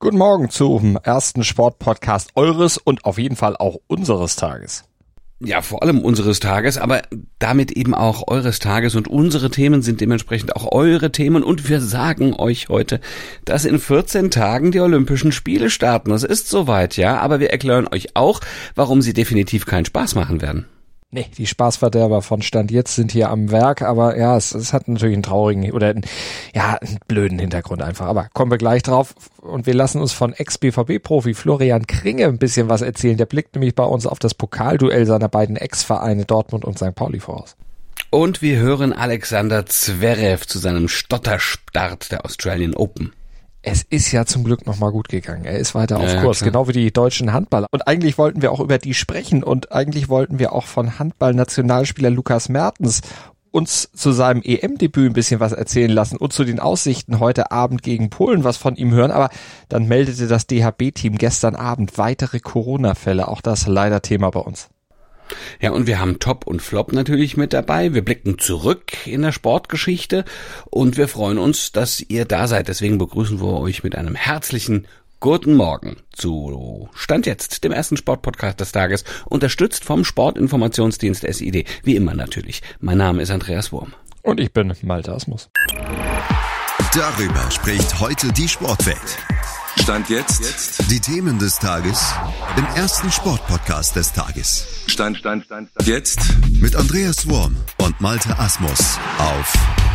Guten Morgen zum ersten Sportpodcast eures und auf jeden Fall auch unseres Tages. Ja, vor allem unseres Tages, aber damit eben auch eures Tages, und unsere Themen sind dementsprechend auch eure Themen, und wir sagen euch heute, dass in 14 Tagen die Olympischen Spiele starten. Es ist soweit, ja, aber wir erklären euch auch, warum sie definitiv keinen Spaß machen werden. Nee, die Spaßverderber von Stand jetzt sind hier am Werk, aber ja, es hat natürlich einen traurigen oder einen blöden Hintergrund einfach. Aber kommen wir gleich drauf, und wir lassen uns von Ex-BVB-Profi Florian Kringe ein bisschen was erzählen. Der blickt nämlich bei uns auf das Pokalduell seiner beiden Ex-Vereine Dortmund und St. Pauli voraus. Und wir hören Alexander Zverev zu seinem Stotterstart der Australian Open. Es ist ja zum Glück nochmal gut gegangen. Er ist weiter auf Kurs, klar. Genau wie die deutschen Handballer. Und eigentlich wollten wir auch über die sprechen, und eigentlich wollten wir auch von Handball-Nationalspieler Lukas Mertens uns zu seinem EM-Debüt ein bisschen was erzählen lassen und zu den Aussichten heute Abend gegen Polen was von ihm hören. Aber dann meldete das DHB-Team gestern Abend weitere Corona-Fälle. Auch das leider Thema bei uns. Ja, und wir haben Top und Flop natürlich mit dabei. Wir blicken zurück in der Sportgeschichte und wir freuen uns, dass ihr da seid. Deswegen begrüßen wir euch mit einem herzlichen Guten Morgen zu Stand jetzt, dem ersten Sportpodcast des Tages, unterstützt vom Sportinformationsdienst SID. Wie immer natürlich. Mein Name ist Andreas Wurm. Und ich bin Malte Asmus. Darüber spricht heute die Sportwelt. Stand jetzt. Die Themen des Tages im ersten Sportpodcast des Tages. Stand jetzt. Mit Andreas Wurm und Malte Asmus auf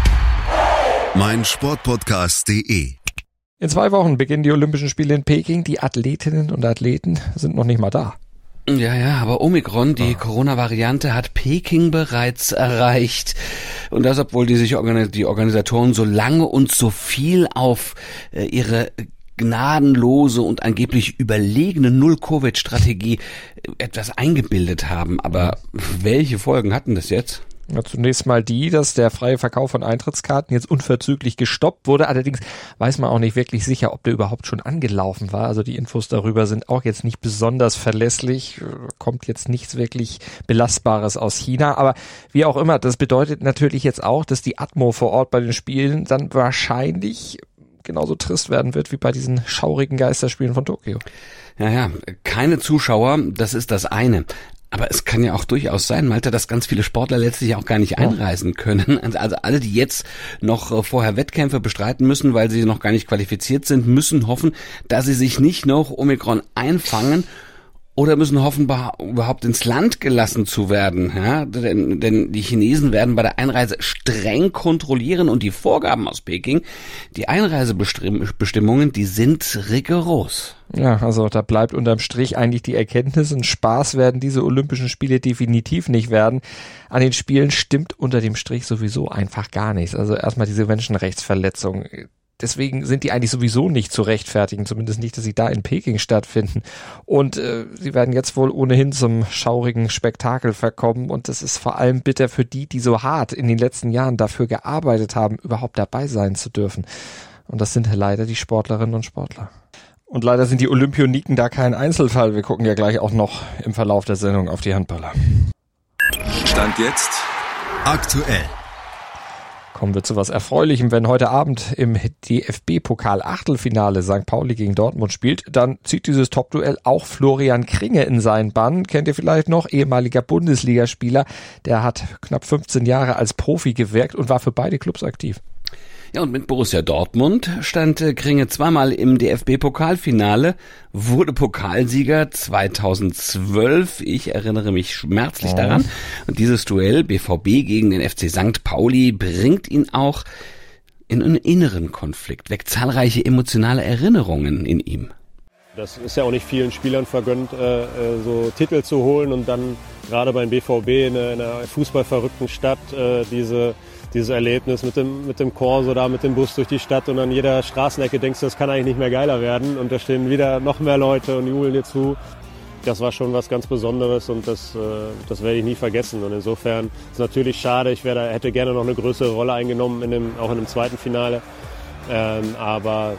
meinsportpodcast.de. In 2 Wochen beginnen die Olympischen Spiele in Peking. Die Athletinnen und Athleten sind noch nicht mal da. Ja, aber Omikron, die Corona-Variante, hat Peking bereits erreicht. Und das, obwohl die Organisatoren so lange und so viel auf ihre gnadenlose und angeblich überlegene Null-Covid-Strategie etwas eingebildet haben. Aber welche Folgen hatten das jetzt? Ja, zunächst mal die, dass der freie Verkauf von Eintrittskarten jetzt unverzüglich gestoppt wurde. Allerdings weiß man auch nicht wirklich sicher, ob der überhaupt schon angelaufen war. Also die Infos darüber sind auch jetzt nicht besonders verlässlich. Kommt jetzt nichts wirklich Belastbares aus China. Aber wie auch immer, das bedeutet natürlich jetzt auch, dass die Atmo vor Ort bei den Spielen dann wahrscheinlich genauso trist werden wird wie bei diesen schaurigen Geisterspielen von Tokio. Ja, keine Zuschauer, das ist das eine. Aber es kann ja auch durchaus sein, Malte, dass ganz viele Sportler letztlich auch gar nicht einreisen können. Also alle, die jetzt noch vorher Wettkämpfe bestreiten müssen, weil sie noch gar nicht qualifiziert sind, müssen hoffen, dass sie sich nicht noch Omikron einfangen, oder müssen hoffen, überhaupt ins Land gelassen zu werden. Ja? Denn die Chinesen werden bei der Einreise streng kontrollieren, und die Vorgaben aus Peking, die Einreisebestimmungen, die sind rigoros. Ja, also da bleibt unterm Strich eigentlich die Erkenntnis, ein Spaß werden diese Olympischen Spiele definitiv nicht werden. An den Spielen stimmt unter dem Strich sowieso einfach gar nichts. Also erstmal diese Menschenrechtsverletzung. Deswegen sind die eigentlich sowieso nicht zu rechtfertigen, zumindest nicht, dass sie da in Peking stattfinden. Und sie werden jetzt wohl ohnehin zum schaurigen Spektakel verkommen. Und das ist vor allem bitter für die so hart in den letzten Jahren dafür gearbeitet haben, überhaupt dabei sein zu dürfen. Und das sind leider die Sportlerinnen und Sportler. Und leider sind die Olympioniken da kein Einzelfall. Wir gucken ja gleich auch noch im Verlauf der Sendung auf die Handballer. Stand jetzt aktuell. Kommen wir zu was Erfreulichem. Wenn heute Abend im DFB-Pokal-Achtelfinale St. Pauli gegen Dortmund spielt, dann zieht dieses Topduell auch Florian Kringe in seinen Bann. Kennt ihr vielleicht noch? Ehemaliger Bundesligaspieler. Der hat knapp 15 Jahre als Profi gewirkt und war für beide Clubs aktiv. Ja, und mit Borussia Dortmund stand Kringe zweimal im DFB-Pokalfinale, wurde Pokalsieger 2012. Ich erinnere mich schmerzlich daran. Und dieses Duell BVB gegen den FC St. Pauli bringt ihn auch in einen inneren Konflikt, weckt zahlreiche emotionale Erinnerungen in ihm. Das ist ja auch nicht vielen Spielern vergönnt, so Titel zu holen, und dann gerade beim BVB in einer fußballverrückten Stadt dieses Erlebnis mit dem Corso da, mit dem Bus durch die Stadt, und an jeder Straßenecke denkst du, das kann eigentlich nicht mehr geiler werden, und da stehen wieder noch mehr Leute und jubeln dir zu. Das war schon was ganz Besonderes, und das werde ich nie vergessen. Und insofern ist es natürlich schade, ich hätte gerne noch eine größere Rolle eingenommen, auch in dem zweiten Finale, aber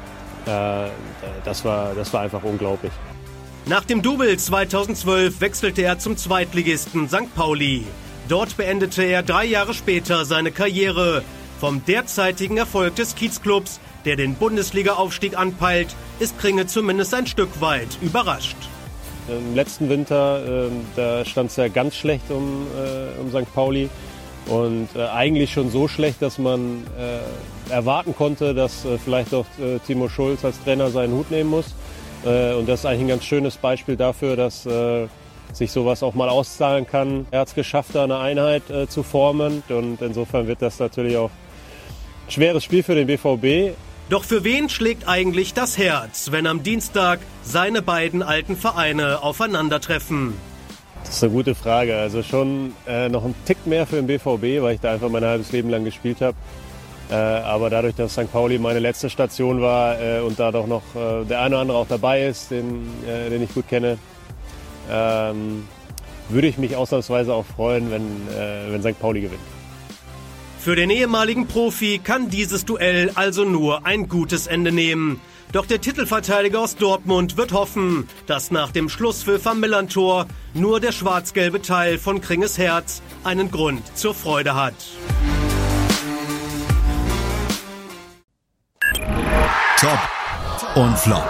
das war einfach unglaublich. Nach dem Double 2012 wechselte er zum Zweitligisten St. Pauli. Dort beendete er 3 Jahre später seine Karriere. Vom derzeitigen Erfolg des Kiezclubs der den Bundesliga-Aufstieg anpeilt, ist Kringe zumindest ein Stück weit überrascht. Im letzten Winter, da stand es ja ganz schlecht um St. Pauli. Und eigentlich schon so schlecht, dass man erwarten konnte, dass vielleicht auch Timo Schulz als Trainer seinen Hut nehmen muss. Und das ist eigentlich ein ganz schönes Beispiel dafür, dass sich sowas auch mal auszahlen kann. Er hat es geschafft, da eine Einheit zu formen. Und insofern wird das natürlich auch ein schweres Spiel für den BVB. Doch für wen schlägt eigentlich das Herz, wenn am Dienstag seine beiden alten Vereine aufeinandertreffen? Das ist eine gute Frage. Also schon noch ein Tick mehr für den BVB, weil ich da einfach mein halbes Leben lang gespielt habe. Aber dadurch, dass St. Pauli meine letzte Station war und da doch noch der eine oder andere auch dabei ist, den ich gut kenne, würde ich mich ausnahmsweise auch freuen, wenn St. Pauli gewinnt. Für den ehemaligen Profi kann dieses Duell also nur ein gutes Ende nehmen. Doch der Titelverteidiger aus Dortmund wird hoffen, dass nach dem Schlusspfiff am Millerntor nur der schwarz-gelbe Teil von Kringes Herz einen Grund zur Freude hat. Top und Flop.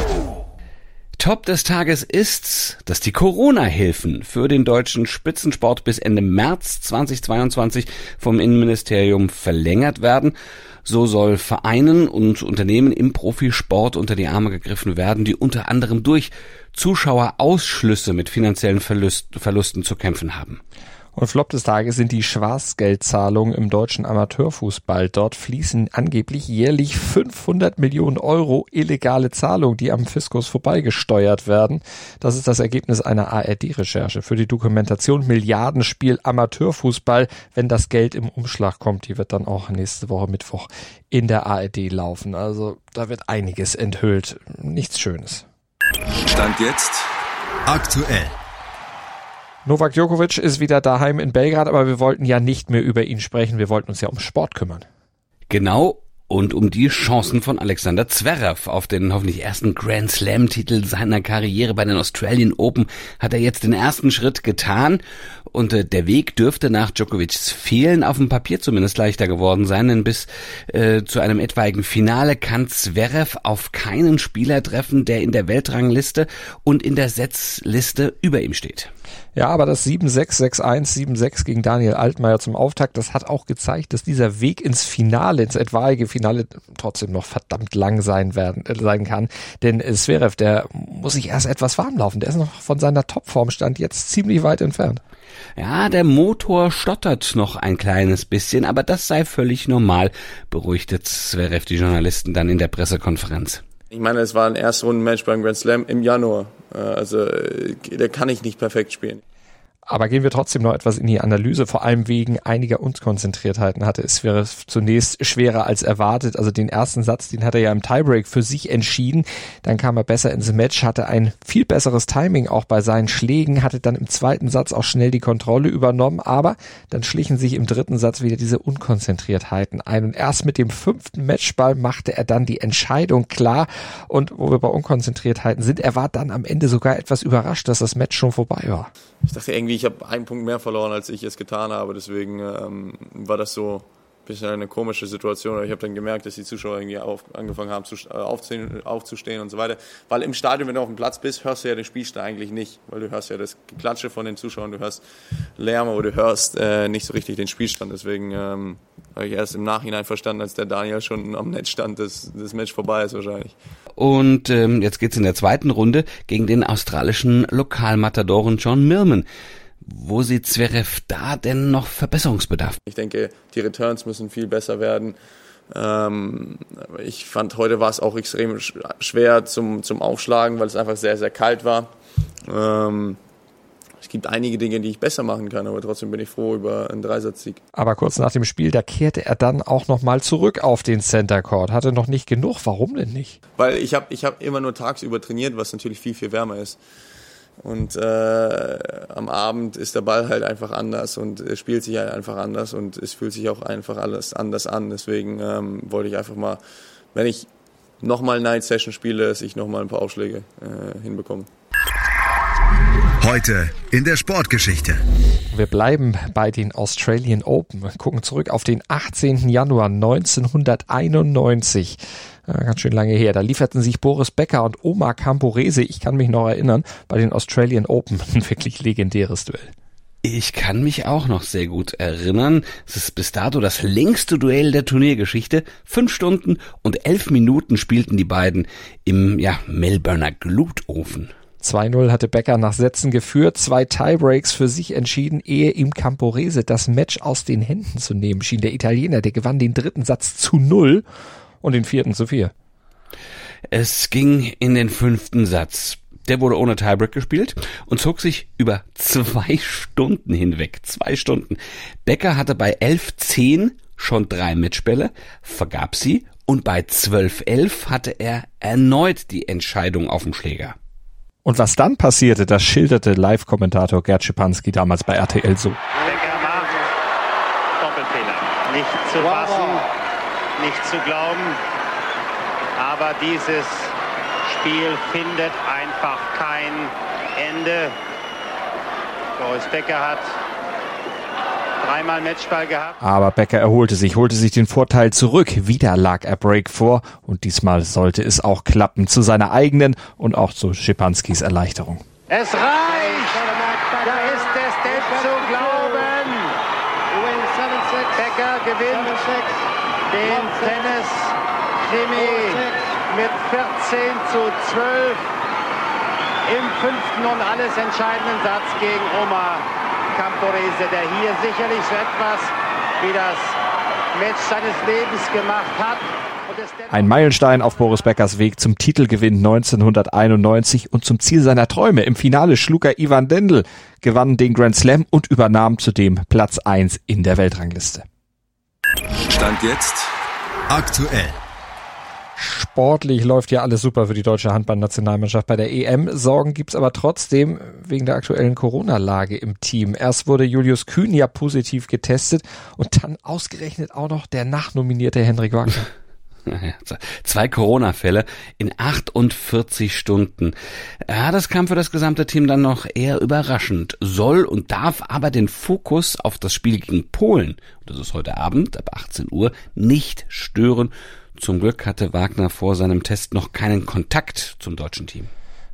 Top des Tages ist, dass die Corona-Hilfen für den deutschen Spitzensport bis Ende März 2022 vom Innenministerium verlängert werden. So soll Vereinen und Unternehmen im Profisport unter die Arme gegriffen werden, die unter anderem durch Zuschauerausschlüsse mit finanziellen Verlusten zu kämpfen haben. Und Flop des Tages sind die Schwarzgeldzahlungen im deutschen Amateurfußball. Dort fließen angeblich jährlich 500 Millionen Euro illegale Zahlungen, die am Fiskus vorbeigesteuert werden. Das ist das Ergebnis einer ARD-Recherche für die Dokumentation Milliardenspiel Amateurfußball. Wenn das Geld im Umschlag kommt, die wird dann auch nächste Woche Mittwoch in der ARD laufen. Also da wird einiges enthüllt. Nichts Schönes. Stand jetzt aktuell. Novak Djokovic ist wieder daheim in Belgrad, aber wir wollten ja nicht mehr über ihn sprechen. Wir wollten uns ja um Sport kümmern. Genau. Und um die Chancen von Alexander Zverev auf den hoffentlich ersten Grand Slam-Titel seiner Karriere bei den Australian Open hat er jetzt den ersten Schritt getan. Und der Weg dürfte nach Djokovics Fehlen auf dem Papier zumindest leichter geworden sein, denn bis zu einem etwaigen Finale kann Zverev auf keinen Spieler treffen, der in der Weltrangliste und in der Setzliste über ihm steht. Ja, aber das 7-6, 6-1, 7-6 gegen Daniel Altmaier zum Auftakt, das hat auch gezeigt, dass dieser Weg ins Finale, ins etwaige Finale trotzdem noch verdammt lang sein kann. Denn Zverev, der muss sich erst etwas warm laufen. Der ist noch von seiner Topformstand jetzt ziemlich weit entfernt. Ja, der Motor stottert noch ein kleines bisschen, aber das sei völlig normal, beruhigte Zverev die Journalisten dann in der Pressekonferenz. Ich meine, es war ein Erstrundenmatch beim Grand Slam im Januar. Also da kann ich nicht perfekt spielen. Aber gehen wir trotzdem noch etwas in die Analyse. Vor allem wegen einiger Unkonzentriertheiten hatte es zunächst schwerer als erwartet. Also den ersten Satz, den hat er ja im Tiebreak für sich entschieden. Dann kam er besser ins Match, hatte ein viel besseres Timing auch bei seinen Schlägen, hatte dann im zweiten Satz auch schnell die Kontrolle übernommen. Aber dann schlichen sich im dritten Satz wieder diese Unkonzentriertheiten ein. Und erst mit dem 5. Matchball machte er dann die Entscheidung klar. Und wo wir bei Unkonzentriertheiten sind, er war dann am Ende sogar etwas überrascht, dass das Match schon vorbei war. Ich dachte irgendwie, ich habe einen Punkt mehr verloren, als ich es getan habe. Deswegen war das so ein bisschen eine komische Situation. Ich habe dann gemerkt, dass die Zuschauer irgendwie angefangen haben aufzustehen und so weiter. Weil im Stadion, wenn du auf dem Platz bist, hörst du ja den Spielstand eigentlich nicht. Weil du hörst ja das Geklatsche von den Zuschauern, du hörst Lärm, aber du hörst nicht so richtig den Spielstand. Deswegen habe ich erst im Nachhinein verstanden, als der Daniel schon am Netz stand, dass das Match vorbei ist wahrscheinlich. Und jetzt geht's in der zweiten Runde gegen den australischen Lokalmatadoren John Millman. Wo sieht Zverev da denn noch Verbesserungsbedarf? Ich denke, die Returns müssen viel besser werden. Ich fand, heute war es auch extrem schwer zum Aufschlagen, weil es einfach sehr, sehr kalt war. Es gibt einige Dinge, die ich besser machen kann, aber trotzdem bin ich froh über einen Dreisatz-Sieg. Aber kurz nach dem Spiel, da kehrte er dann auch nochmal zurück auf den Center Court. Hatte noch nicht genug. Warum denn nicht? Weil ich hab immer nur tagsüber trainiert, was natürlich viel, viel wärmer ist. Und am Abend ist der Ball halt einfach anders und es spielt sich halt einfach anders und es fühlt sich auch einfach alles anders an. Deswegen wollte ich einfach mal, wenn ich nochmal Night Session spiele, dass ich nochmal ein paar Aufschläge hinbekomme. Heute in der Sportgeschichte. Wir bleiben bei den Australian Open. Wir gucken zurück auf den 18. Januar 1991. Ganz schön lange her. Da lieferten sich Boris Becker und Omar Camporese, ich kann mich noch erinnern, bei den Australian Open. Ein wirklich legendäres Duell. Ich kann mich auch noch sehr gut erinnern. Es ist bis dato das längste Duell der Turniergeschichte. 5 Stunden und 11 Minuten spielten die beiden im Melbourner Glutofen. 2-0 hatte Becker nach Sätzen geführt, 2 Tiebreaks für sich entschieden, ehe ihm Camporese das Match aus den Händen zu nehmen schien. Der Italiener, der gewann den 3. Satz zu 0 und den 4. zu 4. Es ging in den 5. Satz. Der wurde ohne Tiebreak gespielt und zog sich über 2 Stunden hinweg. 2 Stunden. Becker hatte bei 11:10 schon 3 Matchbälle, vergab sie und bei 12:11 hatte er erneut die Entscheidung auf dem Schläger. Und was dann passierte, das schilderte Live-Kommentator Gerd Schipanski damals bei RTL so. Becker macht Doppelfehler. Nicht zu fassen, nicht zu glauben. Aber dieses Spiel findet einfach kein Ende. Boris Becker hat 3-mal Matchball gehabt. Aber Becker erholte sich, holte sich den Vorteil zurück. Wieder lag er Break vor und diesmal sollte es auch klappen. Zu seiner eigenen und auch zu Schipanskis Erleichterung. Es reicht! Da ist es denn zu glauben! Becker gewinnt den Tennis-Krimi mit 14:12 im 5. und alles entscheidenden Satz gegen Omar Camporese, der hier sicherlich so etwas wie das Match seines Lebens gemacht hat. Ein Meilenstein auf Boris Beckers Weg zum Titelgewinn 1991 und zum Ziel seiner Träume. Im Finale schlug er Ivan Lendl, gewann den Grand Slam und übernahm zudem Platz 1 in der Weltrangliste. Stand jetzt aktuell. Sportlich läuft ja alles super für die deutsche Handballnationalmannschaft bei der EM. Sorgen gibt's aber trotzdem wegen der aktuellen Corona-Lage im Team. Erst wurde Julius Kühn ja positiv getestet und dann ausgerechnet auch noch der nachnominierte Henrik Wagner. 2 Corona-Fälle in 48 Stunden. Ja, das kam für das gesamte Team dann noch eher überraschend, soll und darf aber den Fokus auf das Spiel gegen Polen, und das ist heute Abend ab 18 Uhr, nicht stören. Zum Glück hatte Wagner vor seinem Test noch keinen Kontakt zum deutschen Team.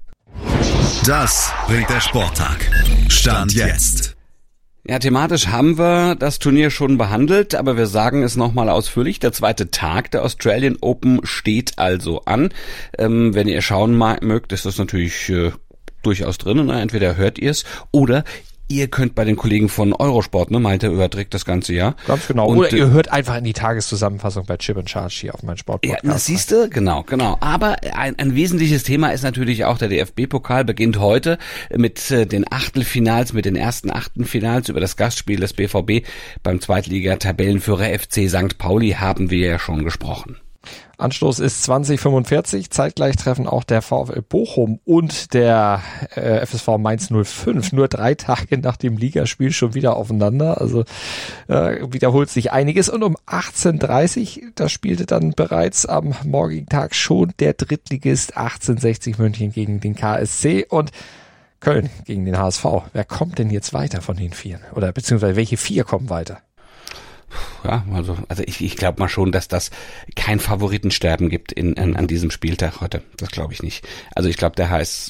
Das bringt der Sporttag. Stand jetzt. Ja, thematisch haben wir das Turnier schon behandelt, aber wir sagen es nochmal ausführlich. Der 2. Tag der Australian Open steht also an. Wenn ihr schauen mögt, ist das natürlich durchaus drin. Ne? Entweder hört ihr es oder ihr könnt bei den Kollegen von Eurosport, ne, Malte überträgt das ganze Jahr. Ganz genau. Und, oder ihr hört einfach in die Tageszusammenfassung bei Chip & Charge hier auf meinem Sportpodcast. Ja, das siehst du, genau. Aber ein wesentliches Thema ist natürlich auch der DFB-Pokal, beginnt heute mit den Achtelfinals, mit den ersten Achtelfinals über das Gastspiel des BVB beim Zweitliga-Tabellenführer FC St. Pauli haben wir ja schon gesprochen. Anstoß ist 20:45. Zeitgleich treffen auch der VfL Bochum und der FSV Mainz 05 nur 3 Tage nach dem Ligaspiel schon wieder aufeinander. Also wiederholt sich einiges. Und um 18:30, da spielte dann bereits am morgigen Tag schon der Drittligist 1860 München gegen den KSC und Köln gegen den HSV. Wer kommt denn jetzt weiter von den 4? Oder beziehungsweise welche 4 kommen weiter? Ja, also ich glaube mal schon, dass das kein Favoritensterben gibt an diesem Spieltag heute. Das glaube ich nicht. Also ich glaube, der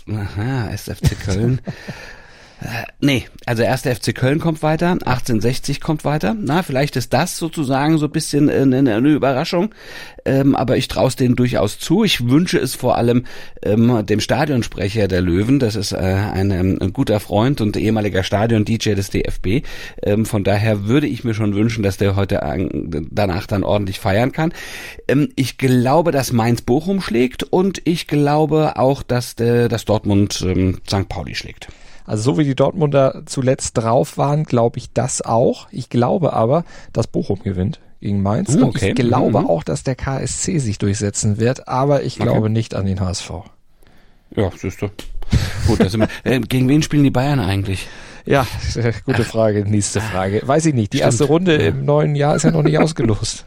SFC Köln. Nee, also erst der FC Köln kommt weiter, 1860 kommt weiter. Na, vielleicht ist das sozusagen so ein bisschen eine Überraschung, aber ich traue es denen durchaus zu. Ich wünsche es vor allem dem Stadionsprecher der Löwen, das ist ein guter Freund und ehemaliger Stadion-DJ des DFB. Von daher würde ich mir schon wünschen, dass der heute danach dann ordentlich feiern kann. Ich glaube, dass Mainz Bochum schlägt und ich glaube auch, dass Dortmund St. Pauli schlägt. Also so wie die Dortmunder zuletzt drauf waren, glaube ich das auch. Ich glaube aber, dass Bochum gewinnt gegen Mainz. Okay. Und ich glaube auch, dass der KSC sich durchsetzen wird, aber ich glaube nicht an den HSV. Ja, siehst du. Gut, gegen wen spielen die Bayern eigentlich? Ja, gute Frage, nächste Frage. Weiß ich nicht. Die erste Runde im neuen Jahr ist ja noch nicht ausgelost.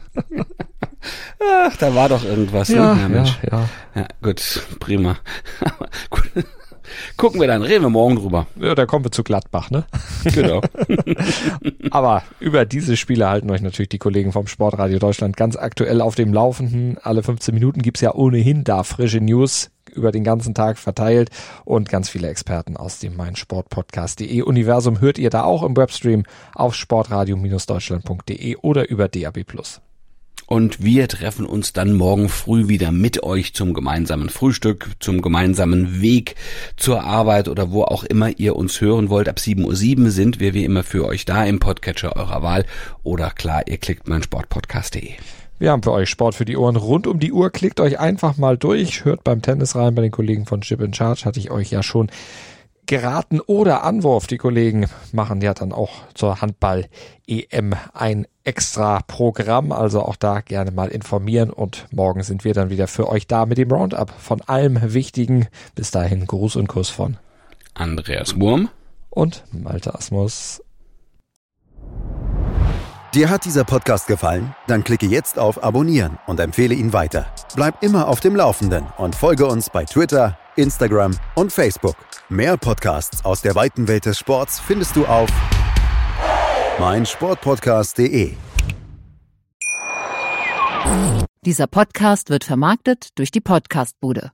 Ach, da war doch irgendwas. Ja, ne? ja. Ja, gut, prima. Gut. Gucken wir dann, reden wir morgen drüber. Ja, da kommen wir zu Gladbach, ne? Genau. Aber über diese Spiele halten euch natürlich die Kollegen vom Sportradio Deutschland ganz aktuell auf dem Laufenden. Alle 15 Minuten gibt's ja ohnehin da frische News über den ganzen Tag verteilt und ganz viele Experten aus dem meinsportpodcast.de Universum hört ihr da auch im Webstream auf sportradio-deutschland.de oder über DAB+. Und wir treffen uns dann morgen früh wieder mit euch zum gemeinsamen Frühstück, zum gemeinsamen Weg zur Arbeit oder wo auch immer ihr uns hören wollt. Ab 7:07 Uhr sind wir wie immer für euch da im Podcatcher eurer Wahl. Oder klar, ihr klickt meinsportpodcast.de. Wir haben für euch Sport für die Ohren rund um die Uhr. Klickt euch einfach mal durch. Hört beim Tennis rein. Bei den Kollegen von Chip in Charge hatte ich euch ja schon geraten. Oder Anwurf. Die Kollegen machen ja dann auch zur Handball-EM ein extra Programm. Also auch da gerne mal informieren. Und morgen sind wir dann wieder für euch da mit dem Roundup von allem Wichtigen. Bis dahin Gruß und Kuss von Andreas Wurm und Malte Asmus. Dir hat dieser Podcast gefallen? Dann klicke jetzt auf Abonnieren und empfehle ihn weiter. Bleib immer auf dem Laufenden und folge uns bei Twitter, Instagram und Facebook. Mehr Podcasts aus der weiten Welt des Sports findest du auf meinsportpodcast.de. Dieser Podcast wird vermarktet durch die Podcastbude.